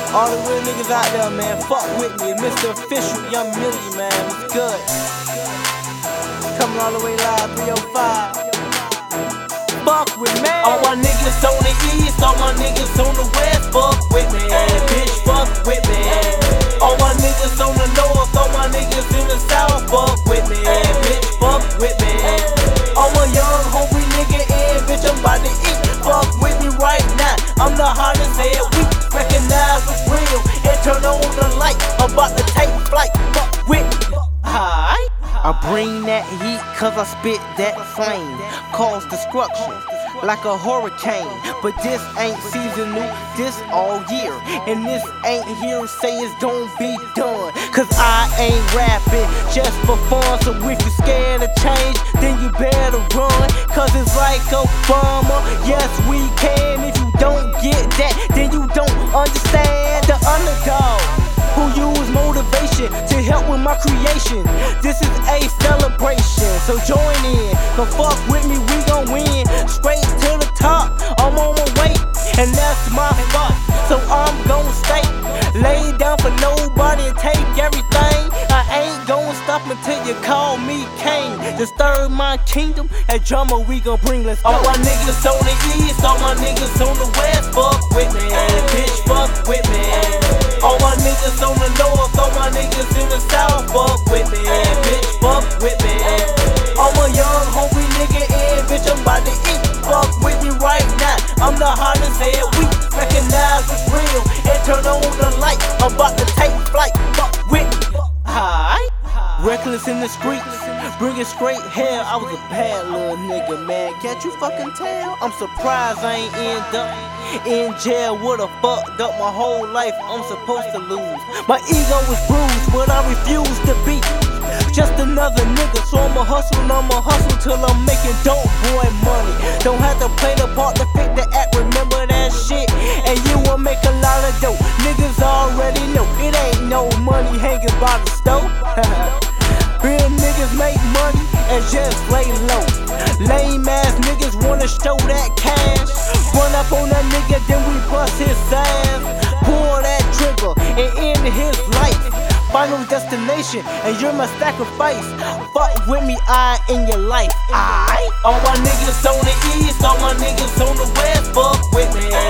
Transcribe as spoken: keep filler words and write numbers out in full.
All the real niggas out there, man, fuck with me. Mister Official, Young Millie, man, it's good. Coming all the way live, three oh five. Fuck with me. All my niggas on the east, all my niggas on the west, fuck with me. Bitch, fuck with me. All my niggas on the north, all my niggas in the south, fuck with me. Bitch, fuck with me. I'm a young hungry nigga and bitch, I'm about to eat. Fuck with me right now. I'm the hottest head week. Recognize what's real and turn on the light. I'm about to take flight. Fuck with me. Hi. I bring that heat cause I spit that flame. Cause destruction like a hurricane. But this ain't seasonal, this all year. And this ain't here to say it's gon' be done. Cause I ain't rapping just for fun. So if you scared of change, then you better run. Cause it's like Obama, yes we can. If you don't get that, then you don't understand. The underdog who use motivation to help with my creation. This is a celebration, so join in. Come fuck with me, we gon' win. Straight to the top, I'm on my way, and that's my spot. So I'm gon' stay, lay down for nobody and take everything. I ain't gon' stop until you call me king. Disturb my kingdom, that drama we gon' bring, let's go. All my niggas on the east, all my niggas on the west, fuck with me. Bitch, fuck with me. All my niggas on the north, all my niggas in the south, fuck with me. Bitch, fuck with me. I'm a young hungry nigga and bitch, I'm about to eat. Fuck with me right now. I'm the hottest head week. Recognize what's real and turn on the light. I'm about to take flight. Fuck with me. Hi. Reckless in the streets, bringing straight hell. I was a bad little nigga, man. Can't you fucking tell? I'm surprised I ain't end up in jail. Would've fucked up my whole life. I'm supposed to lose. My ego is bruised, but I refuse to be just another nigga. So I'ma hustle and I'ma hustle till I'm making dope boy money. Don't have to play the part to fit the act. Remember that shit, and you will make a lot of dope. Niggas already know it ain't no money hanging by the stove. Real niggas make money and just lay low. Lame ass niggas wanna show that cash. Run up on that nigga, then we bust his ass. Pull that trigger and end his life. Final destination, and you're my sacrifice. Fuck with me, I in your life. I All my niggas on the east, all my niggas on the west, fuck with me.